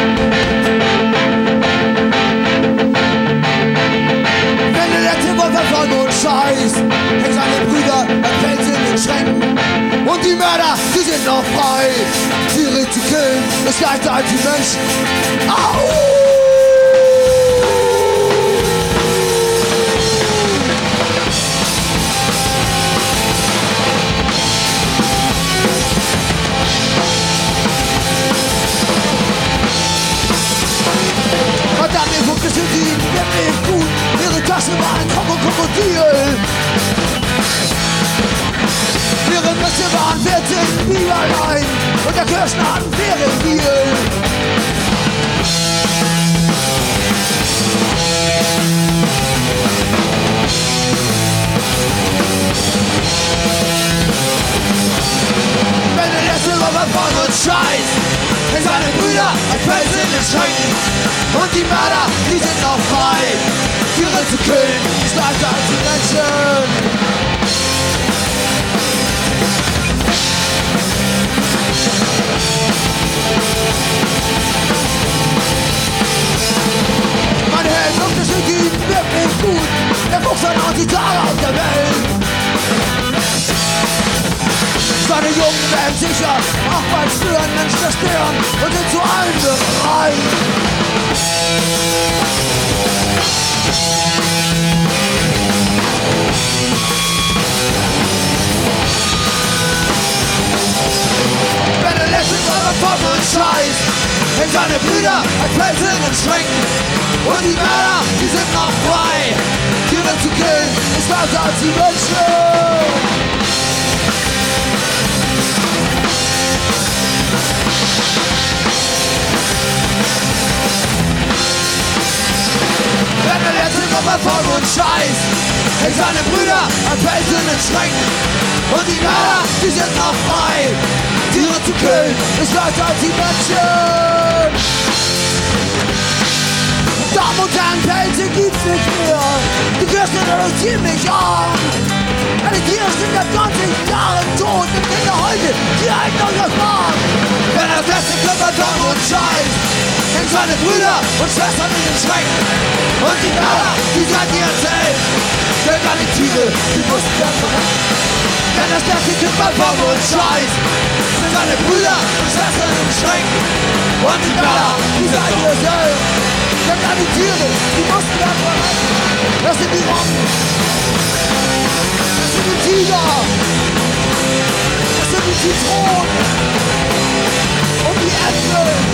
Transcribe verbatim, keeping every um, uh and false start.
Wenn der letzte Wolf von uns scheißt, hängt seine Brüder ein Fels in den Schränken. Und die Mörder, die sind noch frei. Tiere zu killen, ist leichter als die Menschen. Au! Verdammt, ihr Fuchs sind die, ihr lebt gut. Ihre Taschen waren Krokodil. Ihre Nüsse waren vierzehn Bier allein und der Kirschner hat ein Ferienbier. Wenn der letzte Robber von uns scheißt, sind seine Brüder ein Fels in den Schränken. Und die Mörder, die sind noch frei. Tiere zu killen, ist leichter als die Menschen. Meine Hälfte und das sind die wirklich gut. Der Fuchs hat auch die Tage auf der Welt. Seine Jungen werden sicher auch bald spüren, Menschen zerstören und sind zu allen bereit. Wenn der letzte Räuber von uns scheißt, hängt seine Brüder ein Fels in den Schränken. Und die Mörder, die sind noch frei. Tiere zu killen ist lauter als die Menschen. Wenn der letzte Räuber von uns scheißt, hängt seine Brüder ein Fels in den Schränken. Und die Mörder, die sind noch frei. Tiere zu killen ist leichter als die Menschen. Damen und Herren, Pelze gibt's nicht mehr. Die Kirchen reduzieren mich an. Alle Tiere sind seit zwanzig Jahren tot und Kinder heute, die halten euch das Maß. Wenn das letzte Körper von uns scheißt, hängt seine Brüder und Schwestern in den Schränken. Und die Mörder, die seid ihr selbst. Stellt an die Tiere, die mussten werden verrecken. Wenn das letzte Körper von uns scheißt, sind seine Brüder und Schwestern in den Schränken. Und die Mörder, die seid ihr selbst. Stellt an die Tiere, die mussten werden verrecken. Das sind die Robben. Das sind die Tiger. Das sind die Zitronen. Und die Äpfel.